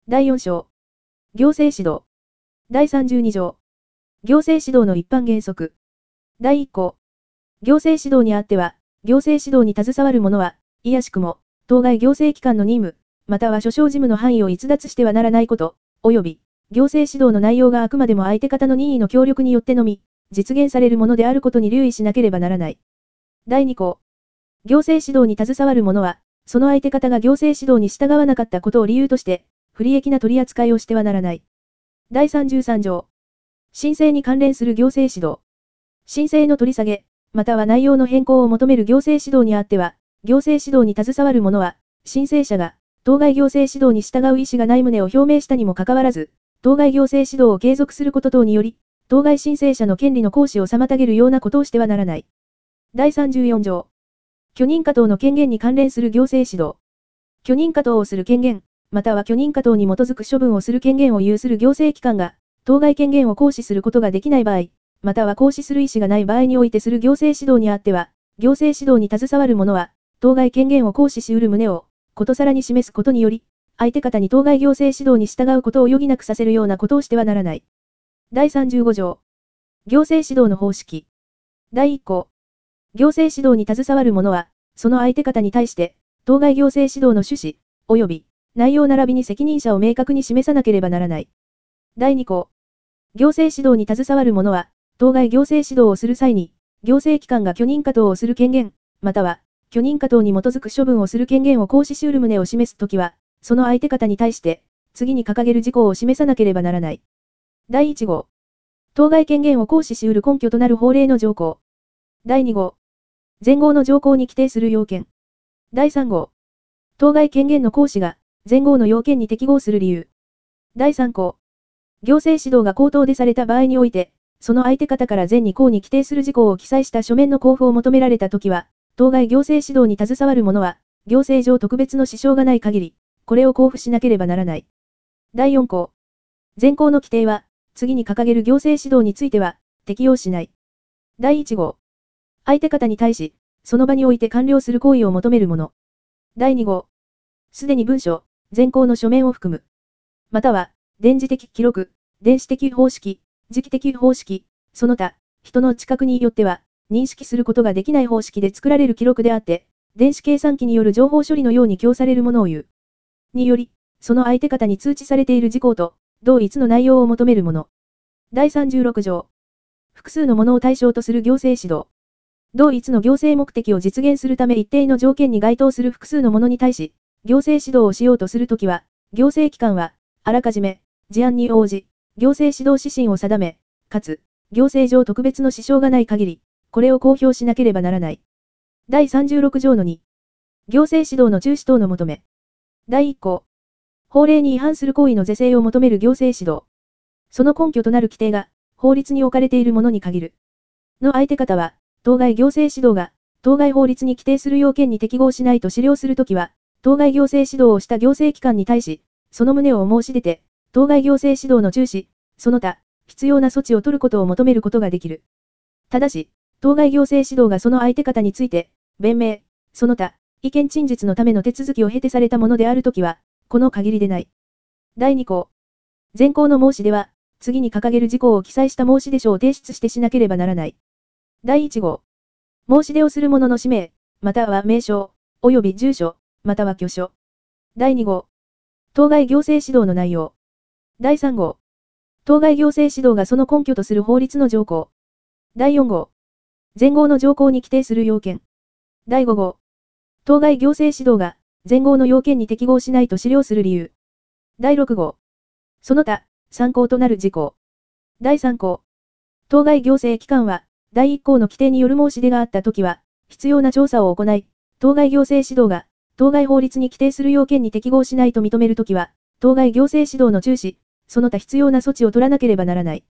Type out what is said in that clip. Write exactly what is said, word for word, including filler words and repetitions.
だいよん章。行政指導。だいさんじゅうに条。行政指導の一般原則。だいいっ項。行政指導にあっては、行政指導に携わる者は、いやしくも、当該行政機関の任務、または諸々事務の範囲を逸脱してはならないこと、及び、行政指導の内容があくまでも相手方の任意の協力によってのみ、実現されるものであることに留意しなければならない。だいに項。行政指導に携わる者は、その相手方が行政指導に従わなかったことを理由として、不利益な取り扱いをしてはならない。だいさんじゅうさん条。申請に関連する行政指導。申請の取り下げ、または内容の変更を求める行政指導にあっては、行政指導に携わる者は、申請者が、当該行政指導に従う意思がない旨を表明したにもかかわらず、当該行政指導を継続すること等により、当該申請者の権利の行使を妨げるようなことをしてはならない。だいさんじゅうよん条。許認可等の権限に関連する行政指導。許認可等をする権限、または許認可等に基づく処分をする権限を有する行政機関が、当該権限を行使することができない場合、または行使する意思がない場合においてする行政指導にあっては、行政指導に携わる者は、当該権限を行使し得る旨を、ことさらに示すことにより、相手方に当該行政指導に従うことを余儀なくさせるようなことをしてはならない。だいさんじゅうご条。行政指導の方式。だいいっ項。行政指導に携わる者は、その相手方に対して、当該行政指導の趣旨、及び、内容並びに責任者を明確に示さなければならない。だいに項。行政指導に携わる者は、当該行政指導をする際に、行政機関が許認可等をする権限、または、許認可等に基づく処分をする権限を行使し得る旨を示すときは、その相手方に対して、次に掲げる事項を示さなければならない。だいいち号。当該権限を行使し得る根拠となる法令の条項。だいに号。前号の条項に規定する要件。だいさん号。当該権限の行使が、前号の要件に適合する理由。だいさん項。行政指導が口頭でされた場合において、その相手方から前に項に規定する事項を記載した書面の交付を求められたときは、当該行政指導に携わる者は、行政上特別の支障がない限り、これを交付しなければならない。だいよん項。前項の規定は、次に掲げる行政指導については、適用しない。だいいち号。相手方に対し、その場において完了する行為を求めるもの。だいに号。すでに文書、前項の書面を含む。または、電磁的記録、電子的方式、磁気的方式、その他、人の知覚によっては、認識することができない方式で作られる記録であって、電子計算機による情報処理のように供されるものを言う。により、その相手方に通知されている事項と、同一の内容を求めるもの。だいさんじゅうろく条。複数のものを対象とする行政指導。同一の行政目的を実現するため一定の条件に該当する複数のものに対し、行政指導をしようとするときは、行政機関は、あらかじめ、事案に応じ、行政指導指針を定め、かつ、行政上特別の支障がない限り、これを公表しなければならない。だいさんじゅうろく条のに。行政指導の中止等の求め。だいいっ項。法令に違反する行為の是正を求める行政指導。その根拠となる規定が、法律に置かれているものに限る。の相手方は、当該行政指導が、当該法律に規定する要件に適合しないと思量するときは、当該行政指導をした行政機関に対し、その旨を申し出て、当該行政指導の中止、その他、必要な措置を取ることを求めることができる。ただし、当該行政指導がその相手方について、弁明、その他、意見陳述のための手続きを経てされたものであるときは、この限りでない。だいに項。前項の申し出は、次に掲げる事項を記載した申し出書を提出してしなければならない。だいいち号。申し出をする者の氏名、または名称、及び住所、または居所。だいに号。当該行政指導の内容。だいさん号。当該行政指導がその根拠とする法律の条項。だいよん号。前号の条項に規定する要件。だいご号。当該行政指導が前号の要件に適合しないと思量する理由。だいろく号。その他、参考となる事項。だいさん項。当該行政機関は、だいいっ項の規定による申し出があったときは、必要な調査を行い、当該行政指導が、当該法律に規定する要件に適合しないと認めるときは、当該行政指導の中止、その他必要な措置を取らなければならない。